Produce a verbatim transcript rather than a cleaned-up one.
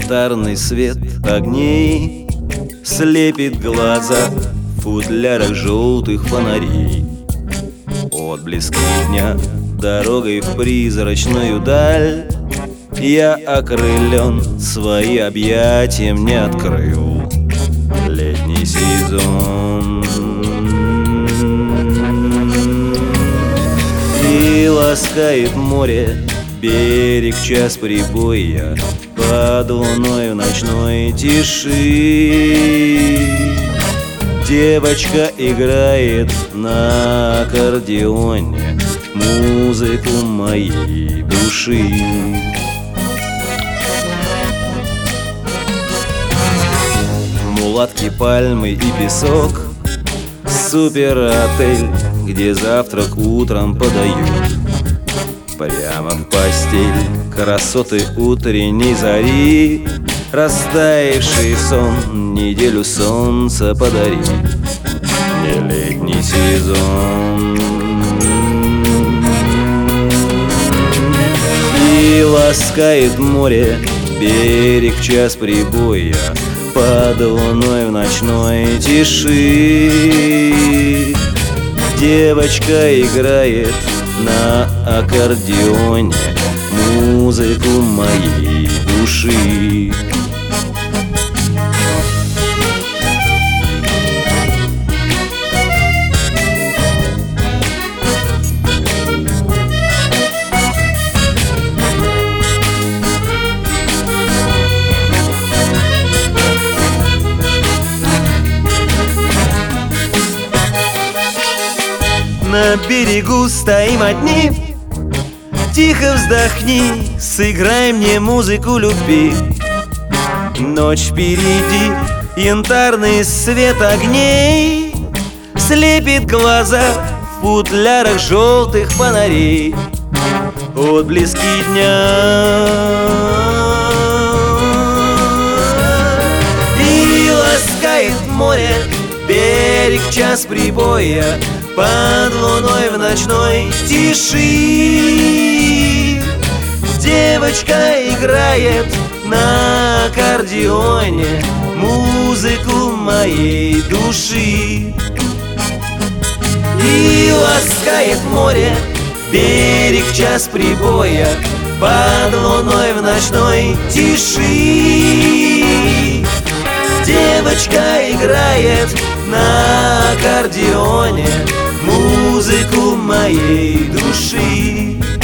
Янтарный свет огней слепит глаза в футлярах желтых фонарей. Отблески дня дорогой в призрачную даль я окрылен, свои объятия мне открыл летний сезон. И ласкает море берег в час прибоя под луной в ночной тиши. Девочка играет на аккордеоне музыку моей души. Мулатки, пальмы и песок, супер-отель, где завтрак утром подают. Прямо в постель красоты утренней зари, растаявший сон неделю солнца подари. Не летний сезон. И ласкает море берег в час прибоя под луной в ночной тиши. Девочка играет на аккордеоне музыку моей души. На берегу стоим одни, тихо вздохни, сыграй мне музыку любви. Ночь впереди, янтарный свет огней слепит глаза в футлярах желтых фонарей. Отблески дня и ласкает море берег в час прибоя под луной в ночной тиши. Девочка играет на аккордеоне музыку моей души. И ласкает море берег в час прибоя под луной в ночной тиши. Девочка играет на аккордеоне музыку моей души.